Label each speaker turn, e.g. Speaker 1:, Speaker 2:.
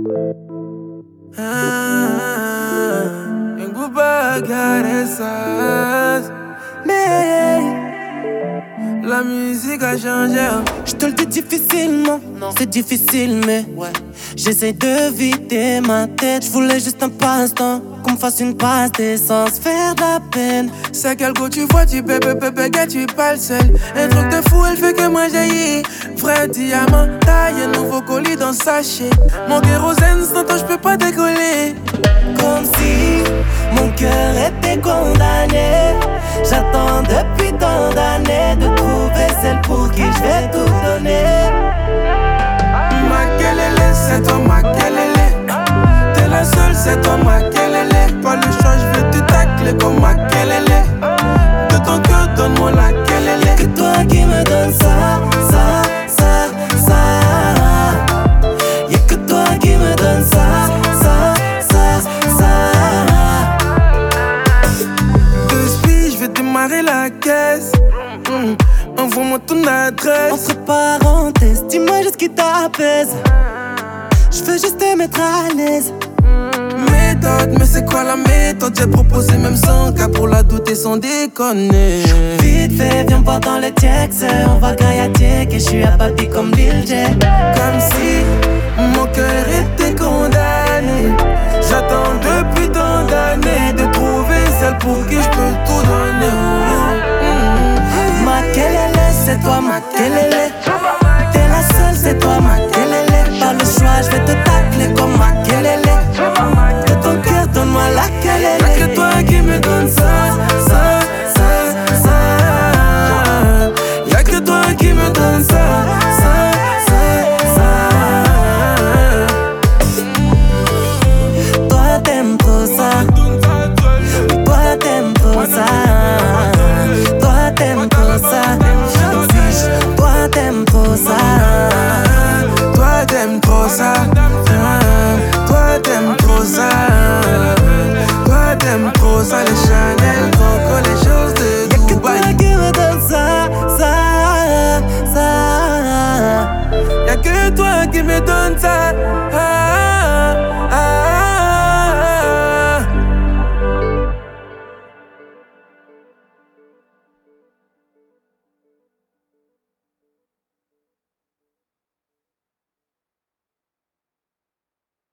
Speaker 1: Une bouba caressage. Mais la musique a changé.
Speaker 2: Je te le dis difficilement, c'est difficile mais ouais. J'essaie de vider ma tête, je voulais juste un passe-temps, qu'on me fasse une passe d'essence, faire de la peine.
Speaker 1: C'est quel go tu vois, tu bébé, gars, tu es pas le seul. Un truc de fou, elle fait que moi jaillis. Vrai diamant, taille, un nouveau colis dans sachet. Mon kérosène, sans toi, je peux pas décoller.
Speaker 2: Comme si mon cœur était condamné. J'attends depuis tant d'années de trouver celle pour qui je vais tout donner.
Speaker 1: Ma kelele, c'est toi ma kelele. T'es la seule, c'est toi ma kelele. Pas le choix, je vais te tacler comme ma kelele. De ton cœur, donne-moi la kelele.
Speaker 2: Y'a que toi qui me donne ça, ça, ça, ça. Y'a que toi qui me donne ça, ça, ça, ça.
Speaker 1: De spi, je vais démarrer la caisse. Envoie-moi ton adresse.
Speaker 2: Entre parenthèses, dis-moi juste qui t'apaise. Je veux juste te mettre à l'aise.
Speaker 1: Méthode, mais c'est quoi la méthode? J'ai proposé même 100 cas pour la douter sans déconner.
Speaker 2: Vite fait, viens voir dans le texte. On va gaillater que je suis à papi comme Lil J.
Speaker 1: Comme si mon cœur était condamné. J'attends depuis tant d'années de trouver celle pour qui je peux tout donner.
Speaker 2: Ma kelele, c'est toi ma kelele.